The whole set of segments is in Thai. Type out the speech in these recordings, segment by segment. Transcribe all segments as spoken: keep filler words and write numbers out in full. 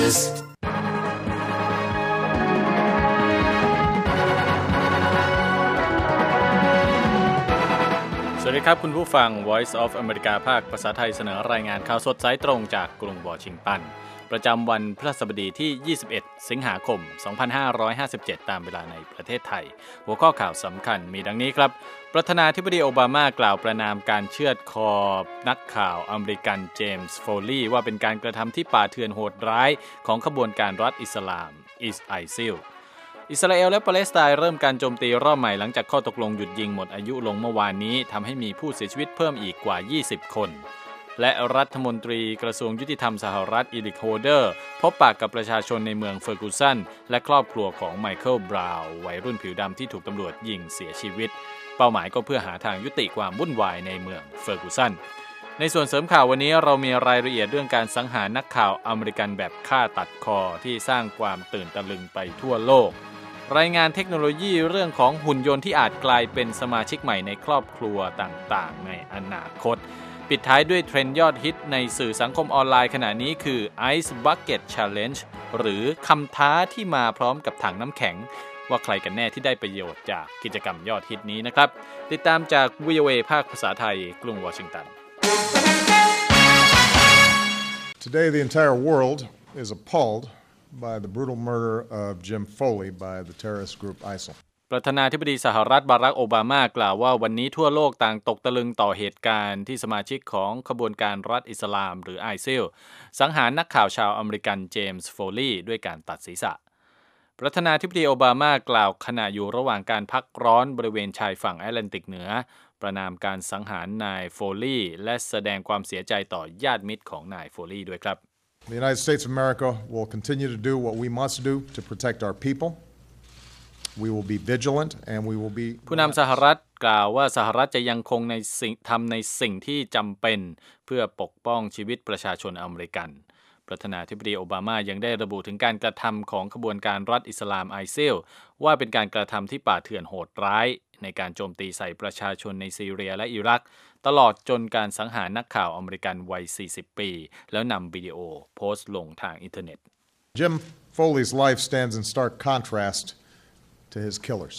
Voicesสวัสดีครับคุณผู้ฟัง Voice of America ภาคภาษาไทยเสนอรายงานข่าวสดสายตรงจากกรุงวอชิงตันประจำวันพฤหัสบดีที่ยี่สิบเอ็ดสิงหาคมสองพันห้าร้อยห้าสิบเจ็ดตามเวลาในประเทศไทยหัวข้อข่าวสำคัญมีดังนี้ครับประธานาธิบดีโอบามากล่าวประณามการเชือดคอนักข่าวอเมริกันเจมส์โฟลีว่าเป็นการกระทำที่ป่าเถื่อนโหดร้ายของขบวนการรัฐอิสลามอิสไอซิลอิสราเอลและปาเลสไตน์เริ่มการโจมตีรอบใหม่หลังจากข้อตกลงหยุดยิงหมดอายุลงเมื่อวานนี้ทำให้มีผู้เสียชีวิตเพิ่มอีกกว่ายี่สิบคนและรัฐมนตรีกระทรวงยุติธรรมสหรัฐอีริกโฮเดอร์พบปากกับประชาชนในเมืองเฟอร์กูสันและครอบครัวของไมเคิลบราวน์วัยรุ่นผิวดำที่ถูกตำรวจยิงเสียชีวิตเป้าหมายก็เพื่อหาทางยุติความวุ่นวายในเมืองเฟอร์กูสันในส่วนเสริมข่าววันนี้เรามีรายละเอียดเรื่องการสังหารนักข่าวอเมริกันแบบฆ่าตัดคอที่สร้างความตื่นตะลึงไปทั่วโลกรายงานเทคโนโลยีเรื่องของหุ่นยนต์ที่อาจกลายเป็นสมาชิกใหม่ในครอบครัวต่างๆในอนาคตปิดท้ายด้วยเทรนด์ยอดฮิตในสื่อสังคมออนไลน์ขณะนี้คือ Ice Bucket Challenge หรือคำท้าที่มาพร้อมกับถังน้ำแข็งว่าใครกันแน่ที่ได้ประโยชน์จากกิจกรรมยอดฮิตนี้นะครับติดตามจาก วี โอ เอ ภาคภาษาไทยกรุงวอชิงตัน Today the entire world is appalled by the brutal murder of Jim Foley by the terrorist groupไอซิลประธานาธิบดีสหรัฐบารักโอบามากล่าวว่าวันนี้ทั่วโลกต่างตกตะลึงต่อเหตุการณ์ที่สมาชิกของขบวนการรัฐอิสลามหรือไอซิลสังหารนักข่าวชาวอเมริกันเจมส์โฟลีด้วยการตัดศีรษะประธานาธิบดีโอบามากล่าวขณะอยู่ระหว่างการพักร้อนบริเวณชายฝั่งแอตแลนติกเหนือประณามการสังหารนายโฟลีและแสดงความเสียใจต่อญาติมิตรของนายโฟลีด้วยครับ The United States of America will continue to do what we must do to protect our people. We will be vigilant and we will be ผู้นำสหรัฐกล่าวว่าสหรัฐจะยังคงในสิ่งทำในสิ่งที่จำเป็นเพื่อปกป้องชีวิตประชาชนอเมริกันประธานาธิบดีโอบามายังได้ระบุถึงการกระทำของขบวนการรัฐอิสลามไอซิลว่าเป็นการกระทำที่ป่าเถื่อนโหดร้ายในการโจมตีใส่ประชาชนในซีเรียและอิรักตลอดจนการสังหารนักข่าวอเมริกันวัยสี่สิบปีแล้วนำวิดีโอโพสต์ลงทางอินเทอร์เน็ต Jim Foley's life stands in stark contrast to his killers.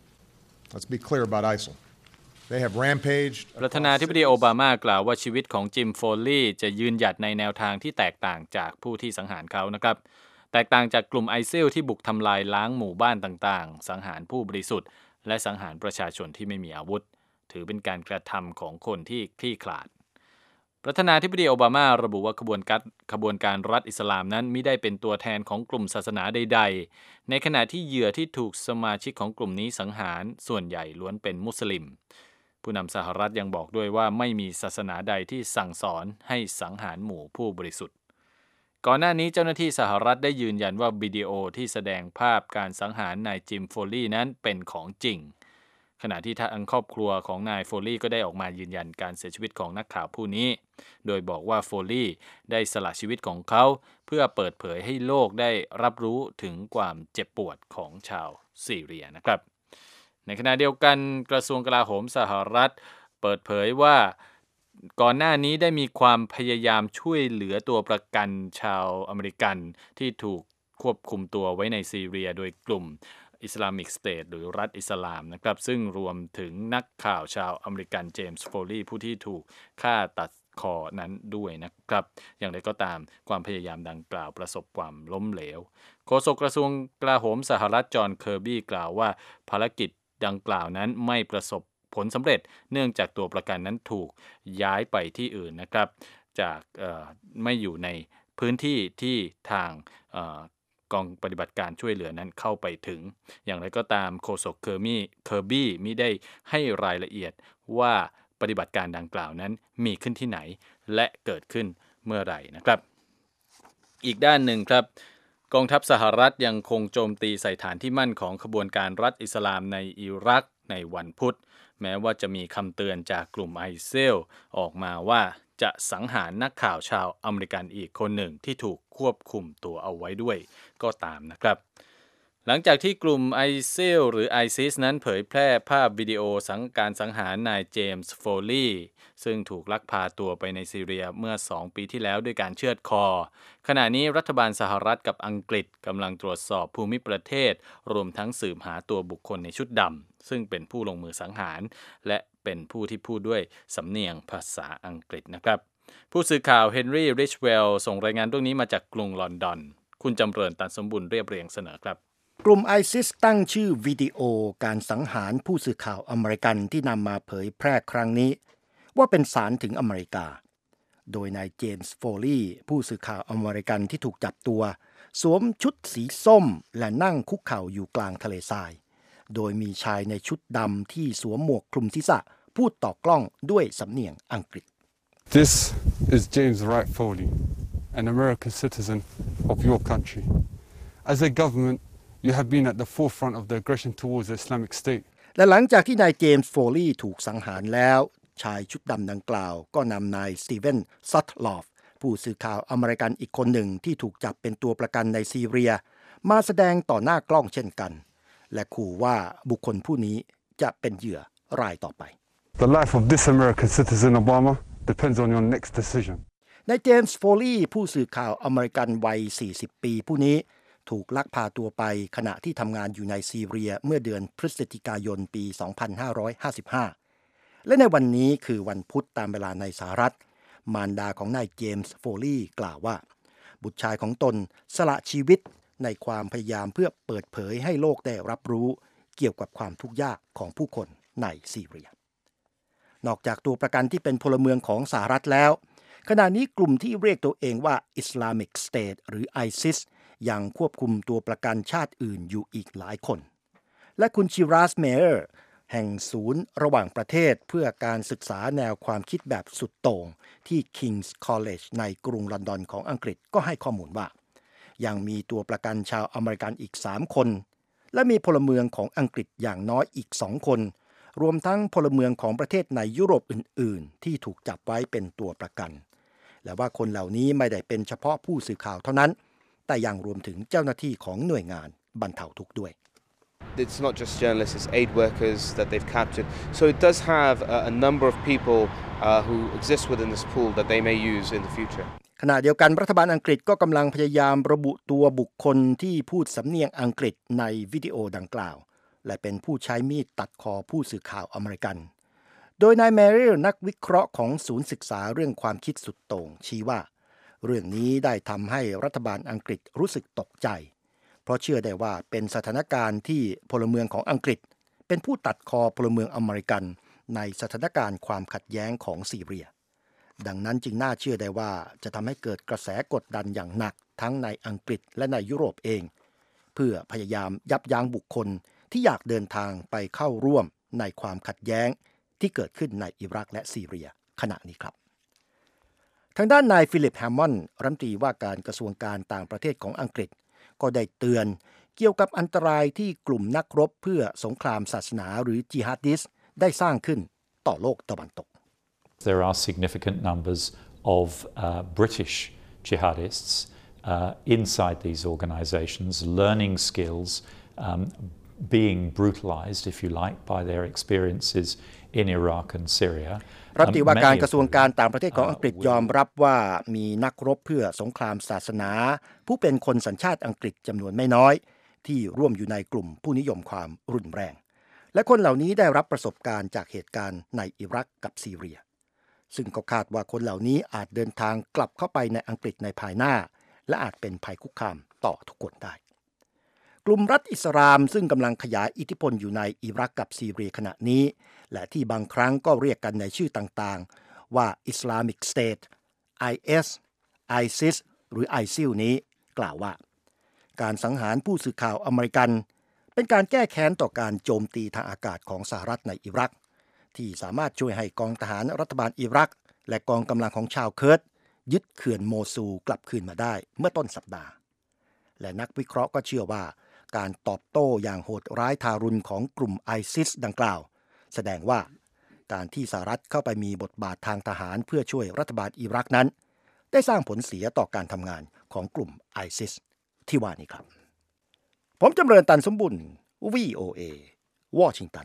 Let's be clear aboutไอซิล. They have rampaged. ประธานาธิบดีโอบามากล่าวว่าชีวิตของจิมโฟลีจะยืนหยัดในแนวทางที่แตกต่างจากผู้ที่สังหารเขานะครับแตกต่างจากกลุ่มไอซิลที่บุกทำลายล้างหมู่บ้านต่างๆสังหารผู้บริสุทธิ์และสังหารประชาชนที่ไม่มีอาวุธถือเป็นการกระทำของคนที่คลี่คลาดประธานาธิบดีโอบามาระบุว่าขบวนการขบวนการรัฐอิสลามนั้นมิได้เป็นตัวแทนของกลุ่มศาสนาใดๆในขณะที่เหยื่อที่ถูกสมาชิกของกลุ่มนี้สังหารส่วนใหญ่ล้วนเป็นมุสลิมผู้นำสหรัฐยังบอกด้วยว่าไม่มีศาสนาใดที่สั่งสอนให้สังหารหมู่ผู้บริสุทธิ์ก่อนหน้านี้เจ้าหน้าที่สหรัฐได้ยืนยันว่าวิดีโอที่แสดงภาพการสังหารนายจิมโฟลีนั้นเป็นของจริงขณะที่ทางครอบครัวของนายโฟลีก็ได้ออกมายืนยันการเสียชีวิตของนักข่าวผู้นี้โดยบอกว่าโฟลีได้สละชีวิตของเขาเพื่อเปิดเผยให้โลกได้รับรู้ถึงความเจ็บปวดของชาวซีเรียนะครับในขณะเดียวกันกระทรวงกลาโหมสหรัฐเปิดเผยว่าก่อนหน้านี้ได้มีความพยายามช่วยเหลือตัวประกันชาวอเมริกันที่ถูกควบคุมตัวไว้ในซีเรียโดยกลุ่มIslamic State หรือรัฐอิสลามนะครับซึ่งรวมถึงนักข่าวชาวอเมริกันเจมส์โฟลีผู้ที่ถูกฆ่าตัดคอนั้นด้วยนะครับอย่างไรก็ตามความพยายามดังกล่าวประสบความล้มเหลวโฆษกกระทรวงกลาโหมสหรัฐจอห์นเคอร์บี้กล่าวว่าภารกิจดังกล่าวนั้นไม่ประสบผลสำเร็จเนื่องจากตัวประกันนั้นถูกย้ายไปที่อื่นนะครับจากไม่อยู่ในพื้นที่ที่ทางกองปฏิบัติการช่วยเหลือนั้นเข้าไปถึงอย่างไรก็ตามโฆษกเคอร์มี่เคอร์บี้มิได้ให้รายละเอียดว่าปฏิบัติการดังกล่าวนั้นมีขึ้นที่ไหนและเกิดขึ้นเมื่อไหร่นะครับอีกด้านหนึ่งครับกองทัพสหรัฐยังคงโจมตีใส่ฐานที่มั่นของขบวนการรัฐอิสลามในอิรักในวันพุธแม้ว่าจะมีคำเตือนจากกลุ่มไอซิลออกมาว่าจะสังหารนักข่าวชาวอเมริกันอีกคนหนึ่งที่ถูกควบคุมตัวเอาไว้ด้วยก็ตามนะครับหลังจากที่กลุ่ม ไอ ซิล หรือ ไอซิส นั้นเผยแพร่ภาพวิดีโอสังการสังหารนายเจมส์โฟลีย์ซึ่งถูกลักพาตัวไปในซีเรียเมื่อสองปีที่แล้วด้วยการเชือดคอขณะนี้รัฐบาลสหรัฐกับอังกฤษกำลังตรวจสอบภูมิประเทศรวมทั้งสืบหาตัวบุคคลในชุดดำซึ่งเป็นผู้ลงมือสังหารและเป็นผู้ที่พูดด้วยสำเนียงภาษาอังกฤษนะครับผู้สื่อข่าวเฮนรี่ริชเวลล์ส่งรายงานเรื่องนี้มาจากกรุงลอนดอนคุณจำเริญตันสมบูรณ์เรียบเรียงเสนอครับกลุ่ม ไอซิส ตั้งชื่อวิดีโอการสังหารผู้สื่อข่าวอเมริกันที่นำมาเผยแพร่ครั้งนี้ว่าเป็นสารถึงอเมริกาโดยนายเจมส์โฟลีย์ผู้สื่อข่าวอเมริกันที่ถูกจับตัวสวมชุดสีส้มและนั่งคุกเข่าอยู่กลางทะเลทรายโดยมีชายในชุดดำที่สวมหมวกคลุมศีรษะพูดต่อกล้องด้วยสำเนียงอังกฤษ This is James Wright Foley, an American citizen of your country. As a government, you have been at the forefront of the aggression towards the Islamic State. และหลังจากที่นายเจมส์โฟลีย์ถูกสังหารแล้วชายชุดดำดังกล่าวก็นำนายสตีเวนซัตลอฟผู้สื่อข่าวอเมริกันอีกคนหนึ่งที่ถูกจับเป็นตัวประกันในซีเรียมาแสดงต่อหน้ากล้องเช่นกันและขู่ว่าบุคคลผู้นี้จะเป็นเหยื่อรายต่อไป The life of this American citizen, Obama, depends on your next decision. นายเจมส์โฟลีย์ผู้สื่อข่าวอเมริกันวัยสี่สิบปีผู้นี้ถูกลักพาตัวไปขณะที่ทำงานอยู่ในซีเรียเมื่อเดือนพฤศจิกายนปีสองพันห้าร้อยห้าสิบห้าและในวันนี้คือวันพุธตามเวลาในสหรัฐมารดาของนายเจมส์โฟลีย์กล่าวว่าบุตรชายของตนสละชีวิตในความพยายามเพื่อเปิดเผยให้โลกได้รับรู้เกี่ยวกับความทุกข์ยากของผู้คนในซีเรียนอกจากตัวประกันที่เป็นพลเมืองของสหรัฐแล้วขณะนี้กลุ่มที่เรียกตัวเองว่า Islamic State หรือ ไอซิส ยังควบคุมตัวประกันชาติอื่นอยู่อีกหลายคนและคุณชิราสเมเออร์แห่งศูนย์ระหว่างประเทศเพื่อการศึกษาแนวความคิดแบบสุดโต่งที่ King's College ในกรุงลอนดอนของอังกฤษก็ให้ข้อมูลว่ายังมีตัวประกันชาวอเมริกันอีกสามคนและมีพลเมืองของอังกฤษอย่างน้อยอีกสองคนรวมทั้งพลเมืองของประเทศในยุโรปอื่นๆที่ถูกจับไว้เป็นตัวประกันและว่าคนเหล่านี้ไม่ได้เป็นเฉพาะผู้สื่อข่าวเท่านั้นแต่ยังรวมถึงเจ้าหน้าที่ของหน่วยงานบรรเทาทุกข์ด้วย It's not just journalists, it's aid workers that they've captured. So it does have a, a number of people uh, who exist within this pool that they may use in the future. ขณะเดียวกันรัฐบาลอังกฤษก็กำลังพยายามระบุตัวบุคคลที่พูดสำเนียงอังกฤษในวิดีโอดังกล่าวและเป็นผู้ใช้มีดตัดคอผู้สื่อข่าวอเมริกันโดยนายแมริลนักวิเคราะห์ของศูนย์ศึกษาเรื่องความคิดสุดโต่งชี้ว่าเรื่องนี้ได้ทำให้รัฐบาลอังกฤษรู้สึกตกใจเพราะเชื่อได้ว่าเป็นสถานการณ์ที่พลเมืองของอังกฤษเป็นผู้ตัดคอพลเมืองอเมริกันในสถานการณ์ความขัดแย้งของซีเรียดังนั้นจึงน่าเชื่อได้ว่าจะทำให้เกิดกระแสกดดันอย่างหนักทั้งในอังกฤษและในยุโรปเองเพื่อพยายามยับยั้งบุคคลที่อยากเดินทางไปเข้าร่วมในความขัดแย้งที่เกิดขึ้นในอิรักและซีเรียขณะนี้ครับทางด้านนายฟิลิปแฮมมอนด์รัฐมนตรีว่าการกระทรวงการต่างประเทศของอังกฤษก็ได้เตือนเกี่ยวกับอันตรายที่กลุ่มนักรบเพื่อสงครามศาสนาหรือจิฮาดิสต์ได้สร้างขึ้นต่อโลกตะวันตก There are significant numbers of uh, British jihadists uh, inside these organizations learning skills um, being brutalized if you like by their experiences in Iraq and Syria รัฐมนตรีว่าการกระทรวงการต่างประเทศของอังกฤษยอมรับว่ามีนักรบเพื่อสงครามศาสนาผู้เป็นคนสัญชาติอังกฤษจำนวนไม่น้อยที่ร่วมอยู่ในกลุ่มผู้นิยมความรุนแรงและคนเหล่านี้ได้รับประสบการณ์จากเหตุการณ์ในอิรักกับซีเรียซึ่งก็คาดว่าคนเหล่านี้อาจเดินทางกลับเข้าไปในอังกฤษในภายหน้าและอาจเป็นภัยคุกคามต่อทุกคนได้กลุ่มรัฐอิสลามซึ่งกำลังขยายอิทธิพลอยู่ในอิรักกับซีเรียขณะนี้และที่บางครั้งก็เรียกกันในชื่อต่างๆว่า Islamic State ไอ เอส ไอซิส หรือ ไอซิล นี้กล่าวว่าการสังหารผู้สื่อข่าวอเมริกันเป็นการแก้แค้นต่อการโจมตีทางอากาศของสหรัฐในอิรักที่สามารถช่วยให้กองทหารรัฐบาลอิรักและกองกำลังของชาวเคิร์ดยึดเขื่อนโมซูลกลับคืนมาได้เมื่อต้นสัปดาห์และนักวิเคราะห์ก็เชื่อว่าการตอบโต้อย่างโหดร้ายทารุณของกลุ่มไอซิสดังกล่าวแสดงว่าการที่สหรัฐเข้าไปมีบทบาททางทหารเพื่อช่วยรัฐบาลอิรักนั้นได้สร้างผลเสียต่อการทำงานของกลุ่มไอซิสที่ว่านี้ครับผมจำเริญตันสมบุญ วี โอ เอ วอชิงตัน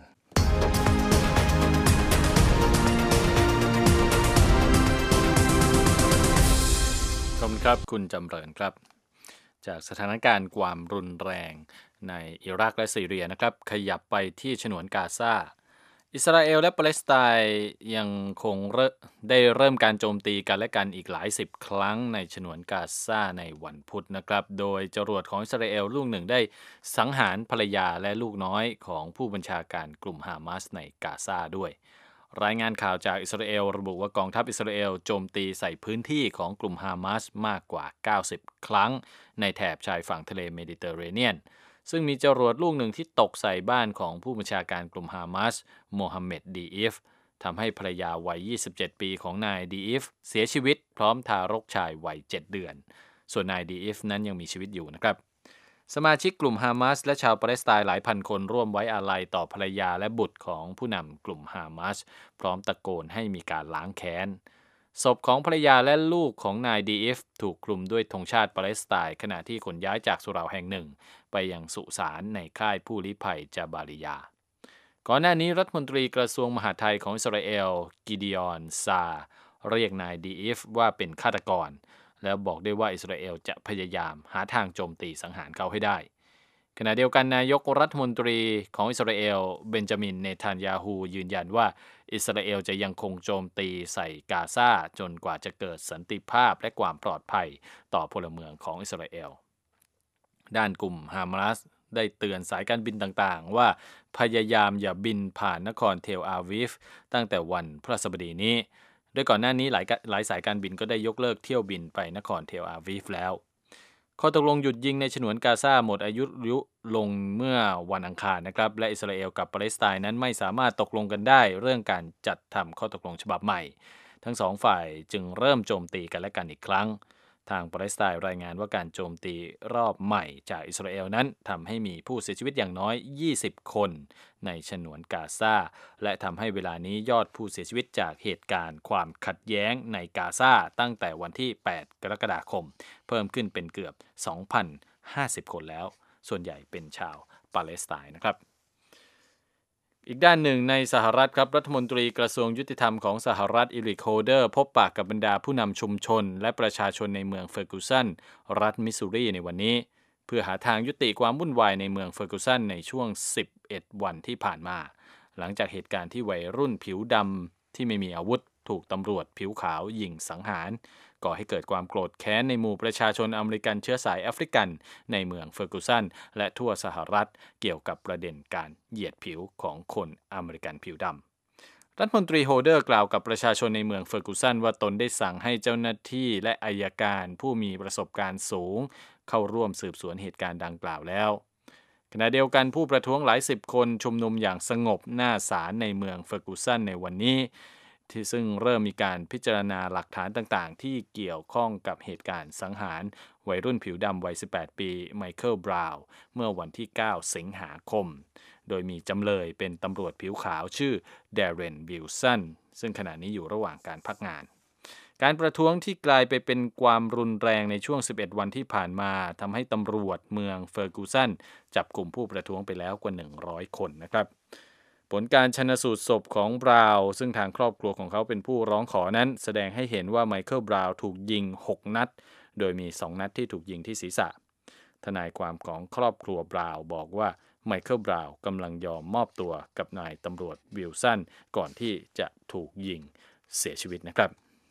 ขอบคุณครับคุณจำเริญครับจากสถานการณ์ความรุนแรงในอิรักและซีเรียนะครับขยับไปที่ฉนวนกาซาอิสราเอลและปาเลสไตน์ยังคงได้เริ่มการโจมตีกันและกันอีกหลายสิบครั้งในฉนวนกาซาในวันพุธนะครับโดยจรวดของอิสราเอลลูกหนึ่งได้สังหารภรรยาและลูกน้อยของผู้บัญชาการกลุ่มฮามาสในกาซาด้วยรายงานข่าวจากอิสราเอลระบุว่ากองทัพอิสราเอลโจมตีใส่พื้นที่ของกลุ่มฮามาสมากกว่าเก้าสิบครั้งในแถบชายฝั่งทะเลเมดิเตอร์เรเนียนซึ่งมีจรวดลูกหนึ่งที่ตกใส่บ้านของผู้บัญชาการกลุ่มฮามาสโมฮัมเหม็ดดีอิฟทำให้ภรรยาวัยยี่สิบเจ็ดปีของนายดีอิฟเสียชีวิตพร้อมทารกชายวัยเจ็ดเดือนส่วนนายดีอิฟนั้นยังมีชีวิตอยู่นะครับสมาชิกกลุ่มฮามาสและชาวปาเลสไตน์หลายพันคนร่วมไว้อาลัยต่อภรรยาและบุตรของผู้นำกลุ่มฮามาสพร้อมตะโกนให้มีการล้างแค้นศพของภรรยาและลูกของนายดีอิฟถูกคลุมด้วยธงชาติปาเลสไตน์ขณะที่ขนย้ายจากสุเหร่าแห่งหนึ่งไปยังสุสานในค่ายผู้ลี้ภัยจาบาริยาก่อนหน้านี้รัฐมนตรีกระทรวงมหาดไทยของอิสราเอลกิดีออนซาเรียกนายดีอิฟว่าเป็นฆาตกรแล้วบอกได้ว่าอิสราเอลจะพยายามหาทางโจมตีสังหารเขาให้ได้ขณะเดียวกันนายกรัฐมนตรีของอิสราเอลเบนจามินเนทันยาฮูยืนยันว่าอิสราเอลจะยังคงโจมตีใส่กาซาจนกว่าจะเกิดสันติภาพและความปลอดภัยต่อพลเมืองของอิสราเอลด้านกลุ่มฮามาสได้เตือนสายการบินต่างๆว่าพยายามอย่าบินผ่านนครเทลอาวิฟตั้งแต่วันพฤหัสบดีนี้โดยก่อนหน้านี้หลายหลายสายการบินก็ได้ยกเลิกเที่ยวบินไปนครเทลอาวิฟแล้วข้อตกลงหยุดยิงในฉนวนกาซาหมดอายุลงเมื่อวันอังคารนะครับและอิสราเอลกับปาเลสไตน์นั้นไม่สามารถตกลงกันได้เรื่องการจัดทำข้อตกลงฉบับใหม่ทั้งสองฝ่ายจึงเริ่มโจมตีกันและกันอีกครั้งทางปาเลสไตน์รายงานว่าการโจมตีรอบใหม่จากอิสราเอลนั้นทำให้มีผู้เสียชีวิตอย่างน้อยยี่สิบคนในฉนวนกาซาและทำให้เวลานี้ยอดผู้เสียชีวิตจากเหตุการณ์ความขัดแย้งในกาซาตั้งแต่วันที่แปดกรกฎาคมเพิ่มขึ้นเป็นเกือบ สองพันห้าสิบ คนแล้วส่วนใหญ่เป็นชาวปาเลสไตน์นะครับอีกด้านหนึ่งในสหรัฐครับรัฐมนตรีกระทรวงยุติธรรมของสหรัฐอิริกโฮเดอร์พบปะกับบรรดาผู้นำชุมชนและประชาชนในเมืองเฟอร์กูสันรัฐมิสซูรีในวันนี้เพื่อหาทางยุติความวุ่นวายในเมืองเฟอร์กูสันในช่วงสิบเอ็ดวันที่ผ่านมาหลังจากเหตุการณ์ที่วัยรุ่นผิวดำที่ไม่มีอาวุธถูกตำรวจผิวขาวยิงสังหารก่อให้เกิดความโกรธแค้นในหมู่ประชาชนอเมริกันเชื้อสายแอฟริกันในเมืองเฟอร์กูสันและทั่วสหรัฐเกี่ยวกับประเด็นการเหยียดผิวของคนอเมริกันผิวดำรัฐมนตรีโฮเดอร์กล่าวกับประชาชนในเมืองเฟอร์กูสันว่าตนได้สั่งให้เจ้าหน้าที่และอัยการผู้มีประสบการณ์สูงเข้าร่วมสืบสวนเหตุการณ์ดังกล่าวแล้วขณะเดียวกันผู้ประท้วงหลายสิบคนชุมนุมอย่างสงบหน้าศาลในเมืองเฟอร์กูสันในวันนี้ที่ซึ่งเริ่มมีการพิจารณาหลักฐานต่างๆที่เกี่ยวข้องกับเหตุการณ์สังหารวัยรุ่นผิวดำวัยสิบแปดปีไมเคิลบราวน์เมื่อวันที่เก้าสิงหาคมโดยมีจำเลยเป็นตำรวจผิวขาวชื่อเดเรนวิลสันซึ่งขณะนี้อยู่ระหว่างการพักงานการประท้วงที่กลายไปเป็นความรุนแรงในช่วงสิบเอ็ดวันที่ผ่านมาทำให้ตำรวจเมืองเฟอร์กูสันจับกลุ่มผู้ประท้วงไปแล้วกว่าหนึ่งร้อยคนนะครับผลการชันสูตรศพของบราวน์ซึ่งทางครอบครัวของเขาเป็นผู้ร้องขอนั้นแสดงให้เห็นว่าไมเคิลบราวน์ถูกยิงหกนัดโดยมีสองนัดที่ถูกยิงที่ศีรษะทนายความของครอบครัวบราวน์บอกว่าไมเคิลบราวน์กำลังยอมมอบตัวกับนายตำรวจวิลสันก่อนที่จะถูกยิงเสียชีวิตนะครับ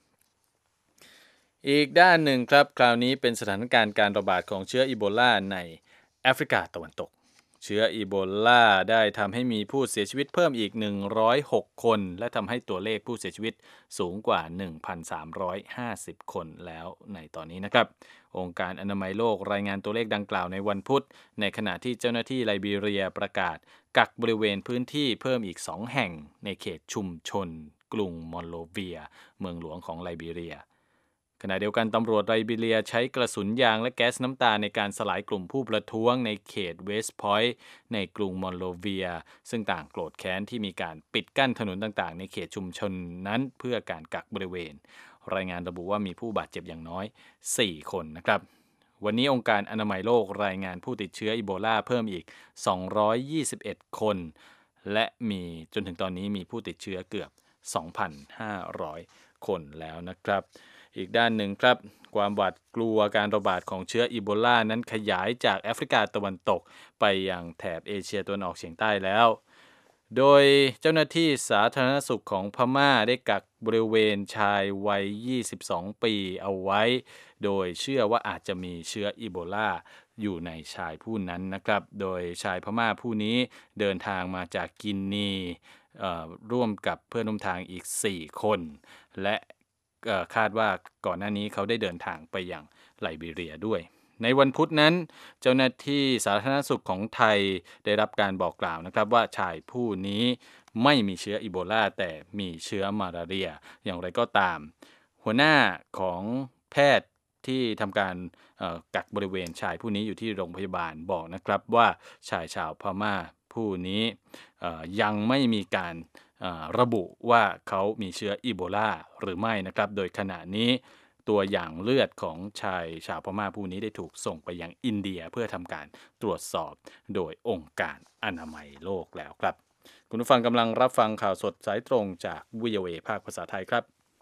อีกด้านหนึ่งครับคราวนี้เป็นสถานการณ์การระบาดของเชื้ออีโบลาในแอฟริกาตะวันตกเชื้ออีโบลาได้ทำให้มีผู้เสียชีวิตเพิ่มอีกหนึ่งร้อยหกคนและทำให้ตัวเลขผู้เสียชีวิตสูงกว่า หนึ่งพันสามร้อยห้าสิบ คนแล้วในตอนนี้นะครับองค์การอนามัยโลกรายงานตัวเลขดังกล่าวในวันพุธในขณะที่เจ้าหน้าที่ไลบีเรียประกาศกักบริเวณพื้นที่เพิ่มอีกสองแห่งในเขตชุมชนกรุงมอนโรเวียเมืองหลวงของไลบีเรียขณะเดียวกันตำรวจไลบีเรียใช้กระสุนยางและแก๊สน้ำตาในการสลายกลุ่มผู้ประท้วงในเขตเวสต์พอยต์ในกรุงมอนโรเวียซึ่งต่างโกรธแค้นที่มีการปิดกั้นถนนต่างๆในเขตชุมชนนั้นเพื่อการกักบริเวณรายงานระบุว่ามีผู้บาดเจ็บอย่างน้อยสี่คนนะครับเวันนี้องค์การอนามัยโลกรายงานผู้ติดเชื้ออีโบลาเพิ่มอีกสองร้อยยี่สิบเอ็ดคนและมีจนถึงตอนนี้มีผู้ติดเชื้อเกือบ สองพันห้าร้อย คนแล้วนะครับอีกด้านหนึ่งครับความหวาดกลัวการระบาดของเชื้ออีโบลานั้นขยายจากแอฟริกาตะวันตกไปยังแถบเอเชียตะวันออกเฉียงใต้แล้วโดยเจ้าหน้าที่สาธารณสุขของพม่าได้กักบริเวณชายวัยยี่สิบสองปีเอาไว้โดยเชื่อว่าอาจจะมีเชื้ออีโบลาอยู่ในชายผู้นั้นนะครับโดยชายพม่าผู้นี้เดินทางมาจากกินนีร่วมกับเพื่อนร่วมทางอีกสี่คนและคาดว่าก่อนหน้านี้เขาได้เดินทางไปยังไลบีเรียด้วยในวันพุธนั้นเจ้าหน้าที่สาธารณสุขของไทยได้รับการบอกกล่าวนะครับว่าชายผู้นี้ไม่มีเชื้ออีโบลาแต่มีเชื้อมาลาเรียอย่างไรก็ตามหัวหน้าของแพทย์ที่ทำการกักบริเวณชายผู้นี้อยู่ที่โรงพยาบาลบอกนะครับว่าชายชาวพม่าผู้นี้ยังไม่มีการระบุว่าเขามีเชื้ออีโบลาหรือไม่นะครับโดยขณะนี้ตัวอย่างเลือดของชายชาวพม่าผู้นี้ได้ถูกส่งไปยังอินเดียเพื่อทำการตรวจสอบโดยองค์การอนามัยโลกแล้วครับคุณผู้ฟังกำลังรับฟังข่าวสดสายตรงจาก วี โอ เอ ภาคภาษาไทยครับ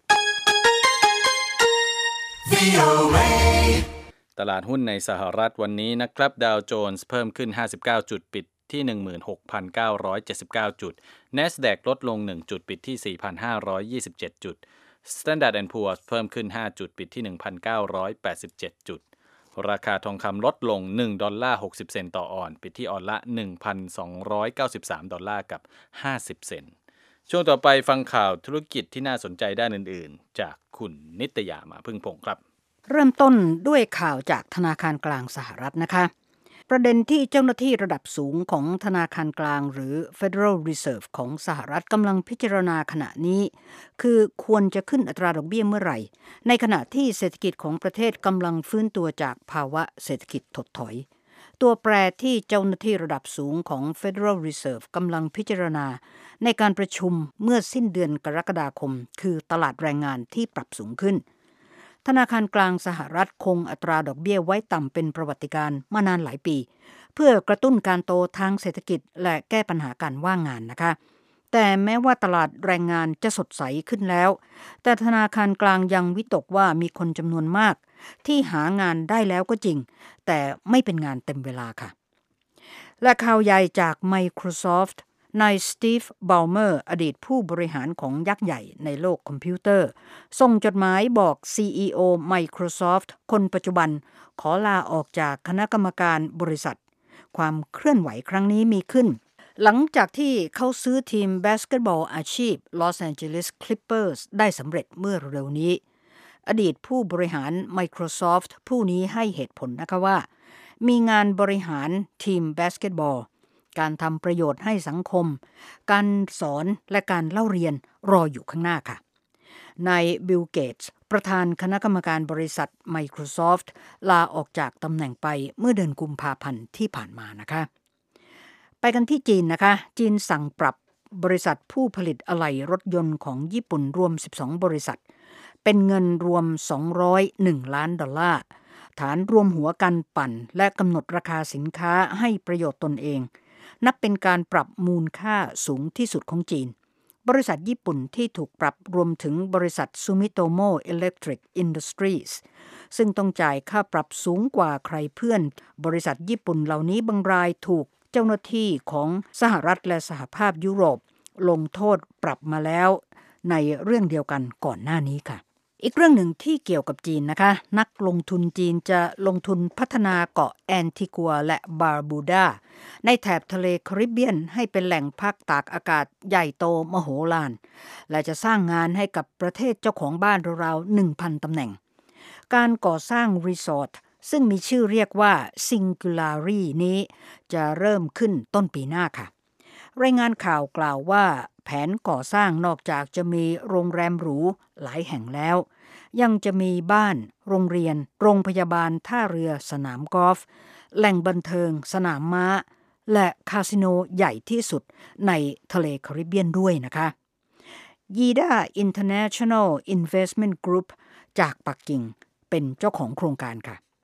วี โอ เอ ตลาดหุ้นในสหรัฐวันนี้นะครับดาวโจนส์เพิ่มขึ้นห้าสิบเก้าจุดปิดที่ หนึ่งหมื่นหกพันเก้าร้อยเจ็ดสิบเก้า จุด NASDAQ ลดลงหนึ่งจุดปิดที่ สี่พันห้าร้อยยี่สิบเจ็ด จุด Standard แอนด์ Poor's เพิ่มขึ้นห้าจุดปิดที่ หนึ่งพันเก้าร้อยแปดสิบเจ็ด จุดราคาทองคำลดลงหนึ่งดอลลาร์หกสิบเซนต์ต่อออนซ์ปิดที่ออนละ หนึ่งพันสองร้อยเก้าสิบสาม ดอลลาร์กับห้าสิบเซนต์ช่วงต่อไปฟังข่าวธุรกิจที่น่าสนใจด้านอื่นๆจากคุณนิตยามาพึ่งพงศ์ครับเริ่มต้นด้วยข่าวจากธนาคารกลางสหรัฐนะคะประเด็นที่เจ้าหน้าที่ระดับสูงของธนาคารกลางหรือ Federal Reserve ของสหรัฐกำลังพิจารณาขณะนี้คือควรจะขึ้นอัตราดอกเบี้ยเมื่อไหร่ในขณะที่เศรษฐกิจของประเทศกำลังฟื้นตัวจากภาวะเศรษฐกิจถดถอยตัวแปรที่เจ้าหน้าที่ระดับสูงของ Federal Reserve กำลังพิจารณาในการประชุมเมื่อสิ้นเดือนกรกฎาคมคือตลาดแรงงานที่ปรับสูงขึ้นธนาคารกลางสหรัฐคงอัตราดอกเบี้ยไว้ต่ำเป็นประวัติการณ์มานานหลายปีเพื่อกระตุ้นการโตทางเศรษฐกิจและแก้ปัญหาการว่างงานนะคะแต่แม้ว่าตลาดแรงงานจะสดใสขึ้นแล้วแต่ธนาคารกลางยังวิตกว่ามีคนจำนวนมากที่หางานได้แล้วก็จริงแต่ไม่เป็นงานเต็มเวลาค่ะและข่าวใหญ่จาก Microsoftนายสตีฟ บัลเมอร์อดีตผู้บริหารของยักษ์ใหญ่ในโลกคอมพิวเตอร์ส่งจดหมายบอก ซี อี โอ Microsoft คนปัจจุบันขอลาออกจากคณะกรรมการบริษัทความเคลื่อนไหวครั้งนี้มีขึ้นหลังจากที่เขาซื้อทีมบาสเกตบอลอาชีพ Los Angeles Clippers ได้สำเร็จเมื่อเร็วนี้อดีตผู้บริหาร Microsoft ผู้นี้ให้เหตุผลนะคะว่ามีงานบริหารทีมบาสเกตบอลการทำประโยชน์ให้สังคมการสอนและการเล่าเรียนรออยู่ข้างหน้าค่ะนายบิล เกตส์ประธานคณะกรรมการบริษัท Microsoft ลาออกจากตำแหน่งไปเมื่อเดือนกุมภาพันธ์ที่ผ่านมานะคะไปกันที่จีนนะคะจีนสั่งปรับบริษัทผู้ผลิตอะไหล่รถยนต์ของญี่ปุ่นรวมสิบสองบริษัทเป็นเงินรวมสองร้อยเอ็ดล้านดอลลาร์ฐานรวมหัวกันปั่นและกำหนดราคาสินค้าให้ประโยชน์ตนเองนับเป็นการปรับมูลค่าสูงที่สุดของจีนบริษัทญี่ปุ่นที่ถูกปรับรวมถึงบริษัท Sumitomo Electric Industries ซึ่งต้องจ่ายค่าปรับสูงกว่าใครเพื่อนบริษัทญี่ปุ่นเหล่านี้บางรายถูกเจ้าหน้าที่ของสหรัฐและสหภาพยุโรปลงโทษปรับมาแล้วในเรื่องเดียวกันก่อนหน้านี้ค่ะอีกเรื่องหนึ่งที่เกี่ยวกับจีนนะคะนักลงทุนจีนจะลงทุนพัฒนาเกาะแอนทิกัวและบาร์บูดาในแถบทะเลแคริบเบียนให้เป็นแหล่งพักตากอากาศใหญ่โตมโหฬารและจะสร้างงานให้กับประเทศเจ้าของบ้านราวๆ หนึ่งพัน ตำแหน่งการก่อสร้างรีสอร์ทซึ่งมีชื่อเรียกว่า Singularity นี้จะเริ่มขึ้นต้นปีหน้าค่ะรายงานข่าวกล่าวว่าแผนก่อสร้างนอกจากจะมีโรงแรมหรูหลายแห่งแล้วยังจะมีบ้านโรงเรียนโรงพยาบาลท่าเรือสนามกอล์ฟแหล่งบันเทิงสนามม้าและคาสิโนใหญ่ที่สุดในทะเลแคริบเบียนด้วยนะคะยีด้า International Investment Group จากปักกิ่งเป็นเจ้าของโครงการค่ะ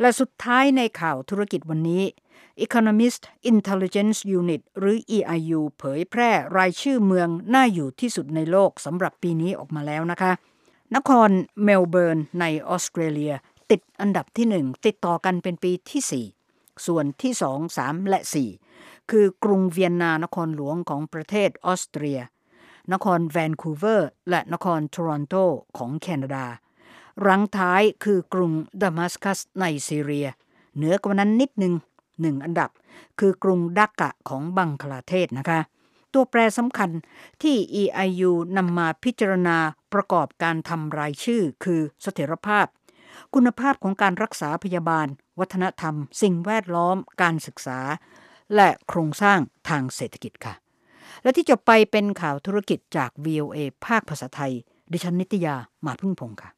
และสุดท้ายในข่าวธุรกิจวันนี้ Economist Intelligence Unit หรือ อี ไอ ยู เผยแพร่รายชื่อเมืองน่าอยู่ที่สุดในโลกสำหรับปีนี้ออกมาแล้วนะคะนครเมลเบิร์นในออสเตรเลียติดอันดับที่หนึ่งติดต่อกันเป็นปีที่สี่ส่วนที่สอง สามและสี่คือกรุงเวียนนานครหลวงของประเทศออสเตรียนครแวนคูเวอร์และนครโทรอนโตของแคนาดารั้งท้ายคือกรุงดามัสกัสในซีเรียเหนือกว่านั้นนิดนึงหนึ่งอันดับคือกรุงดักกะของบังคลาเทศนะคะตัวแปรสำคัญที่ อี ไอ ยู นำมาพิจารณาประกอบการทำรายชื่อคือเสถียรภาพคุณภาพของการรักษาพยาบาลวัฒนธรรมสิ่งแวดล้อมการศึกษาและโครงสร้างทางเศรษฐกิจค่ะและที่จบไปเป็นข่าวธุรกิจจาก วี โอ เอ ภาคภาษาไทยดิฉันนิตยามาพึ่งพงศ์ค่ะ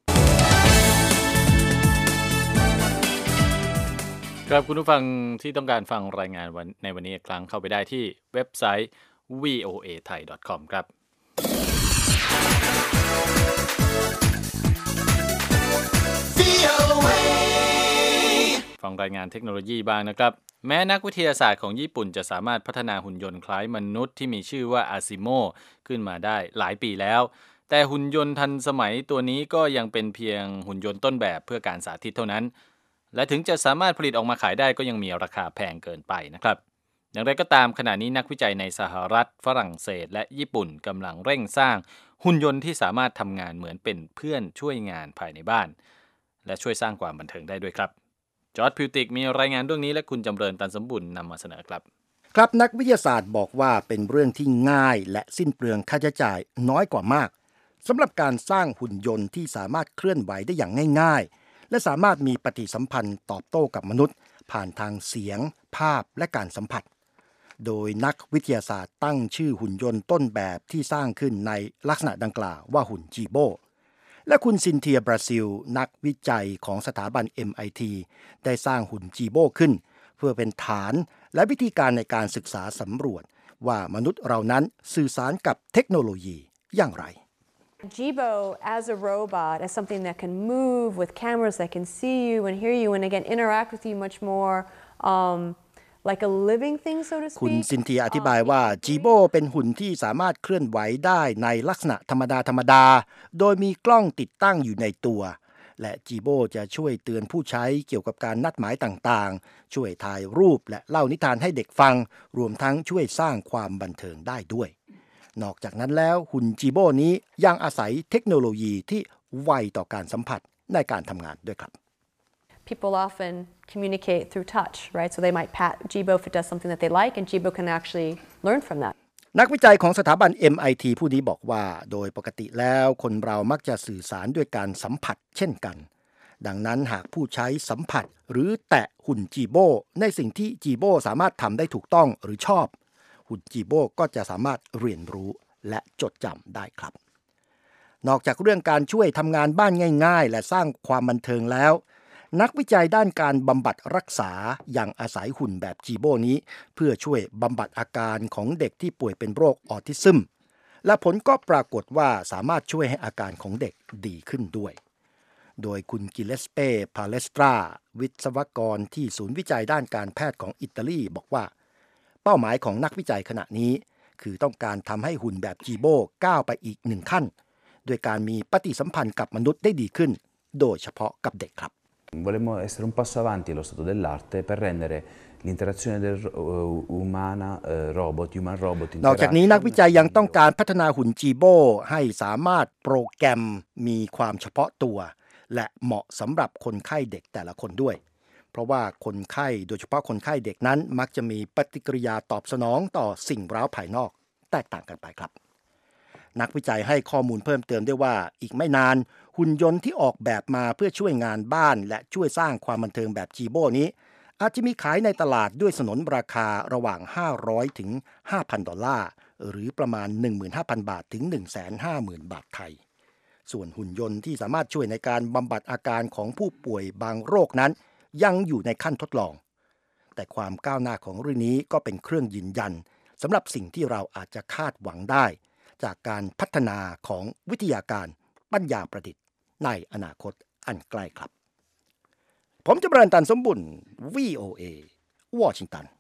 ครับคุณผู้ฟังที่ต้องการฟังรายงานวันในวันนี้อีกครั้งเข้าไปได้ที่เว็บไซต์ วี โอ เอ ไทย ดอท คอม ครับฟังรายงานเทคโนโลยีบ้างนะครับแม้นักวิทยาศาสตร์ของญี่ปุ่นจะสามารถพัฒนาหุ่นยนต์คล้ายมนุษย์ที่มีชื่อว่าอาซิโมขึ้นมาได้หลายปีแล้วแต่หุ่นยนต์ทันสมัยตัวนี้ก็ยังเป็นเพียงหุ่นยนต์ต้นแบบเพื่อการสาธิตเท่านั้นและถึงจะสามารถผลิตออกมาขายได้ก็ยังมีราคาแพงเกินไปนะครับอย่างไรก็ตามขณะนี้นักวิจัยในสหรัฐฝรั่งเศสและญี่ปุ่นกำลังเร่งสร้างหุ่นยนต์ที่สามารถทำงานเหมือนเป็นเพื่อนช่วยงานภายในบ้านและช่วยสร้างความบันเทิงได้ด้วยครับจอร์จพิวติกมีรายงานเรื่องนี้และคุณจำเริญตันสมบุญนำมาเสนอครับครับนักวิทยาศาสตร์บอกว่าเป็นเรื่องที่ง่ายและสิ้นเปลืองค่าใช้จ่ายน้อยกว่ามากสำหรับการสร้างหุ่นยนต์ที่สามารถเคลื่อนไหวได้อย่างง่ายๆและสามารถมีปฏิสัมพันธ์ตอบโต้กับมนุษย์ผ่านทางเสียงภาพและการสัมผัสโดยนักวิทยาศาสตร์ตั้งชื่อหุ่นยนต์ต้นแบบที่สร้างขึ้นในลักษณะดังกล่าวว่าหุ่นจีโบและคุณซินเทียบราซิลนักวิจัยของสถาบัน เอ็ม ไอ ที ได้สร้างหุ่นจีโบขึ้นเพื่อเป็นฐานและวิธีการในการศึกษาสำรวจว่ามนุษย์เรานั้นสื่อสารกับเทคโนโลยีอย่างไร Jibo as a robot, as something that can move with cameras that can see you and hear you and again interact with you much more um, like a living thing, so to speak. คุณซินเทียอธิบายว่าจีโบเป็นหุ่นที่สามารถเคลื่อนไหวได้ในลักษณะธรรมดาธรรมดาโดยมีกล้องติดตั้งอยู่ในตัวและจีโบจะช่วยเตือนผู้ใช้เกี่ยวกับการนัดหมายต่างๆช่วยถ่ายรูปและเล่านิทานให้เด็กฟังรวมทั้งช่วยสร้างความบันเทิงได้ด้วยนอกจากนั้นแล้วหุ่นจีโบนี้ยังอาศัยเทคโนโลยีที่ไวต่อการสัมผัสในการทำงานด้วยครับ People often communicate through touch, right? So they might pat Jibo if it does something that they like, and Jibo can actually learn from that. นักวิจัยของสถาบัน เอ็ม ไอ ที ผู้นี้บอกว่าโดยปกติแล้วคนเรามักจะสื่อสารด้วยการสัมผัสเช่นกันดังนั้นหากผู้ใช้สัมผัสหรือแตะหุ่นจีโบในสิ่งที่จีโบสามารถทำได้ถูกต้องหรือชอบหุ่นจีโบก็จะสามารถเรียนรู้และจดจำได้ครับนอกจากเรื่องการช่วยทำงานบ้านง่ายๆและสร้างความบันเทิงแล้วนักวิจัยด้านการบำบัดรักษายังอาศัยหุ่นแบบจีโบนี้เพื่อช่วยบำบัดอาการของเด็กที่ป่วยเป็นโรคออทิซึมและผลก็ปรากฏว่าสามารถช่วยให้อาการของเด็กดีขึ้นด้วยโดยคุณกิเลสเป้พาเลสตราวิศวกรที่ศูนย์วิจัยด้านการแพทย์ของอิตาลีบอกว่าเป้าหมายของนักวิจัยขณะนี้คือต้องการทำให้หุ่นแบบจีโบก้าวไปอีกหนึ่งขั้นโดยการมีปฏิสัมพันธ์กับมนุษย์ได้ดีขึ้นโดยเฉพาะกับเด็กครับ Volemmo essere un passo avanti allo stato dell'arte per rendere l'interazione del uh, umana uh, robot human robot นอกจากนี้นักวิจัยยังต้องการพัฒนาหุ่นจีโบให้สามารถโปรแกรมมีความเฉพาะตัวและเหมาะสำหรับคนไข้เด็กแต่ละคนด้วยเพราะว่าคนไข้โดยเฉพาะคนไข้เด็กนั้นมักจะมีปฏิกิริยาตอบสนองต่อสิ่งเร้าภายนอกแตกต่างกันไปครับนักวิจัยให้ข้อมูลเพิ่มเติมด้วยว่าอีกไม่นานหุ่นยนต์ที่ออกแบบมาเพื่อช่วยงานบ้านและช่วยสร้างความบันเทิงแบบจีโบนี้อาจจะมีขายในตลาดด้วยสนนราคาระหว่างห้าร้อยถึง ห้าพัน ดอลลาร์หรือประมาณ หนึ่งหมื่นห้าพัน บาทถึง หนึ่งแสนห้าหมื่น บาทไทยส่วนหุ่นยนต์ที่สามารถช่วยในการบำบัดอาการของผู้ป่วยบางโรคนั้นยังอยู่ในขั้นทดลองแต่ความก้าวหน้าของเรื่องนี้ก็เป็นเครื่องยืนยันสำหรับสิ่งที่เราอาจจะคาดหวังได้จากการพัฒนาของวิทยาการปัญญาประดิษฐ์ในอนาคตอันใกล้ครับผมจำเริญตันสมบุญ วี โอ เอ วอชิงตัน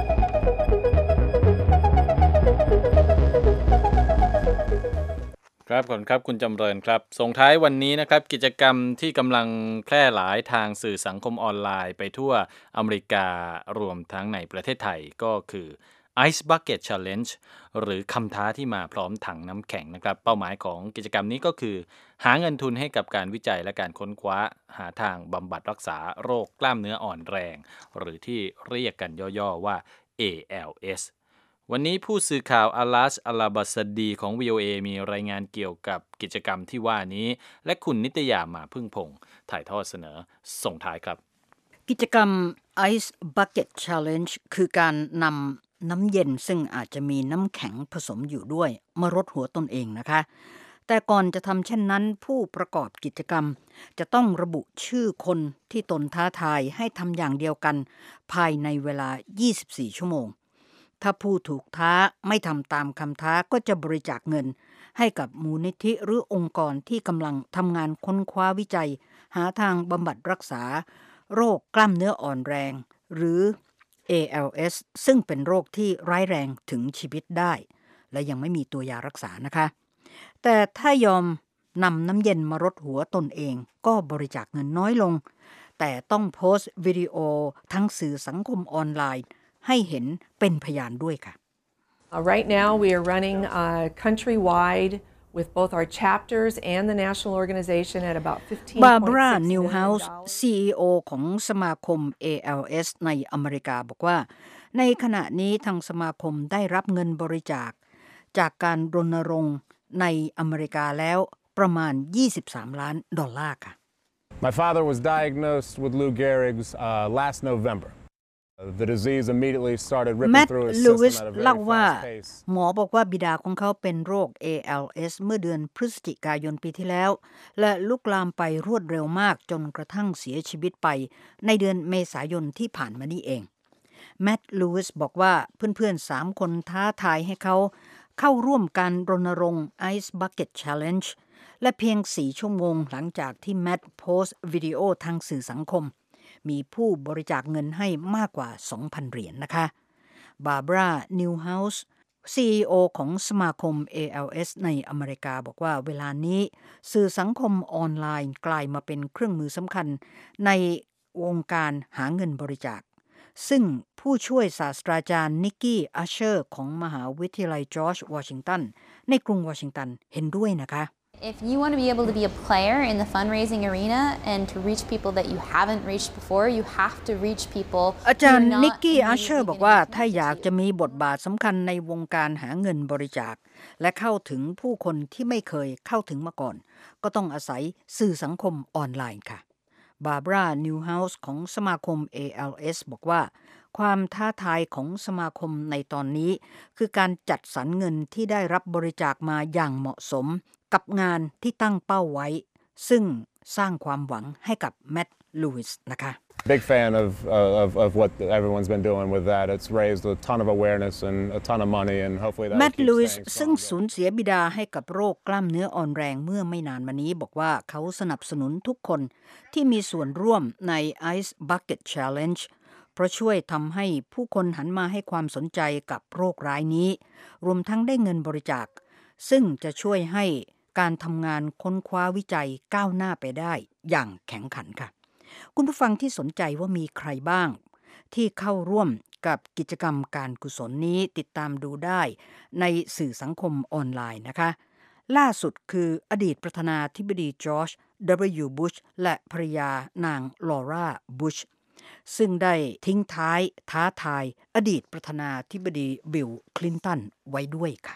ครับขอบคุณครับคุณจำเริญครับส่งท้ายวันนี้นะครับกิจกรรมที่กำลังแพร่หลายทางสื่อสังคมออนไลน์ไปทั่วอเมริการวมทั้งในประเทศไทยก็คือ Ice Bucket Challenge หรือคำท้าที่มาพร้อมถังน้ำแข็งนะครับเป้าหมายของกิจกรรมนี้ก็คือหาเงินทุนให้กับการวิจัยและการค้นคว้าหาทางบำบัดรักษาโรคกล้ามเนื้ออ่อนแรงหรือที่เรียกกันย่อๆว่า เอ แอล เอสวันนี้ผู้สื่อข่าวอาลัสอัลาบาสดีของ วี โอ เอ มีรายงานเกี่ยวกับกิจกรรมที่ว่านี้และคุณนิตยามาพึ่งพงษ์ถ่ายทอดเสนอส่งท้ายครับกิจกรรม Ice Bucket Challenge คือการนำน้ำเย็นซึ่งอาจจะมีน้ำแข็งผสมอยู่ด้วยมารดหัวตนเองนะคะแต่ก่อนจะทำเช่นนั้นผู้ประกอบกิจกรรมจะต้องระบุชื่อคนที่ตนท้าทายให้ทำอย่างเดียวกันภายในเวลายี่สิบสี่ชั่วโมงถ้าผู้ถูกท้าไม่ทำตามคำท้าก็จะบริจาคเงินให้กับมูลนิธิหรือองค์กรที่กำลังทำงานค้นคว้าวิจัยหาทางบำบัดรักษาโรคกล้ามเนื้ออ่อนแรงหรือ เอ แอล เอส ซึ่งเป็นโรคที่ร้ายแรงถึงชีวิตได้และยังไม่มีตัวยารักษานะคะแต่ถ้ายอมนำน้ำเย็นมารดหัวตนเองก็บริจาคเงินน้อยลงแต่ต้องโพสต์วิดีโอทั้งสื่อสังคมออนไลน์ให้เห็นเป็นพยานด้วยค่ะ Uh, right now we are running uh, countrywide with both our chapters and the national organization at about fifteen point six Barbara million Newhouse dollars. ซี อี โอ ของสมาคม เอ แอล เอส ในอเมริกาบอกว่าในขณะนี้ทางสมาคมได้รับเงินบริจาคจากการรณรงค์ในอเมริกาแล้วประมาณยี่สิบสามล้านดอลลาร์ค่ะ My father was diagnosed with Lou Gehrig's uh, last November. The disease immediately started ripping through his system at a very เล่าว่า fast pace. หมอบอกว่าบิดาของเขาเป็นโรค เอ แอล เอส เมื่อเดือนพฤศจิกายนปีที่แล้วและลุกลามไปรวดเร็วมากจนกระทั่งเสียชีวิตไปในเดือนเมษายนที่ผ่านมานี่เองแมตต์ลูวิสบอกว่าเพื่อนๆสามคนท้าทายให้เขาเข้าร่วมการรณรงค์ Ice Bucket Challenge และเพียงสี่ชั่วโมงหลังจากที่แมตต์โพสต์วิดีโอทางสื่อสังคมมีผู้บริจาคเงินให้มากกว่า สองพัน เหรียญ นะคะ Barbara Newhouse ซี อี โอ ของสมาคม เอ แอล เอส ในอเมริกาบอกว่าเวลานี้สื่อสังคมออนไลน์กลายมาเป็นเครื่องมือสำคัญในวงการหาเงินบริจาคซึ่งผู้ช่วยศาสตราจารย์นิกกี้อัชเชอร์ของมหาวิทยาลัยจอร์จวอชิงตันในกรุงวอชิงตันเห็นด้วยนะคะ If you want to be able to be a player in the fundraising arena and to reach people that you haven't reached before, you have to reach people อาจารย์นิกกี้อัชเชอร์บอกว่าถ้าอยากจะมีบทบาทสำคัญในวงการหาเงินบริจาคและเข้าถึงผู้คนที่ไม่เคยเข้าถึงมาก่อนก็ต้องอาศัยสื่อสังคมออนไลน์ค่ะ Barbara Newhouse ของสมาคม เอ แอล เอส บอกว่าความท้าทายของสมาคมในตอนนี้คือการจัดสรรเงินที่ได้รับบริจาคมาอย่างเหมาะสมกับงานที่ตั้งเป้าไว้ซึ่งสร้างความหวังให้กับแมตต์ลูวิสนะคะ Big fan of, uh, of of what everyone's been doing with that. It's raised a ton of awareness and a ton of money, and hopefully that will keep staying strong. ซึ่งสูญเสียบิดาให้กับโรคกล้ามเนื้ออ่อนแรงเมื่อไม่นานมานี้บอกว่าเขาสนับสนุนทุกคนที่มีส่วนร่วมใน Ice Bucket Challenge เพราะช่วยทำให้ผู้คนหันมาให้ความสนใจกับโรคร้ายนี้รวมทั้งได้เงินบริจาคซึ่งจะช่วยให้การทำงานค้นคว้าวิจัยก้าวหน้าไปได้อย่างแข็งขันค่ะคุณผู้ฟังที่สนใจว่ามีใครบ้างที่เข้าร่วมกับกิจกรรมการกุศลนี้ติดตามดูได้ในสื่อสังคมออนไลน์นะคะล่าสุดคืออดีตประธานาธิบดีจอร์จ ดับเบิลยู บุชและภรรยานางลอร่าบุชซึ่งได้ทิ้งท้ายท้าทายอดีตประธานาธิบดีบิลคลินตันไว้ด้วยค่ะ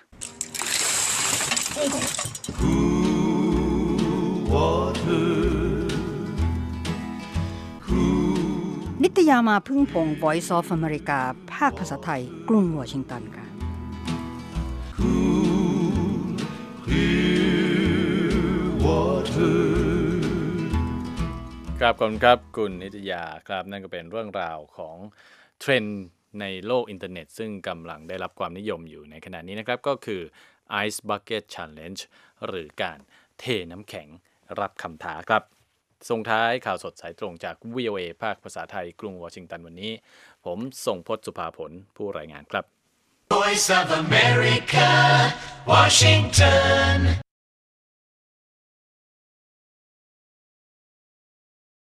นิตยามาพึ่งพง Voice of America ภาคภาษาไทยกรุงวอชิงตันค่ะครับขอบคุณครับคุณนิตยาครับนั่นก็เป็นเรื่องราวของเทรนด์ในโลกอินเทอร์เน็ตซึ่งกำลังได้รับความนิยมอยู่ในขณะนี้นะครับก็คือ Ice Bucket Challenge หรือการเทน้ำแข็งรับคำท้าครับส่งท้ายข่าวสดสายตรงจาก วี โอ เอ ภาคภาษาไทยกรุงวอชิงตันวันนี้ผมส่งพจน์สุภาผลผู้รายงานครับ Voice of America, Washington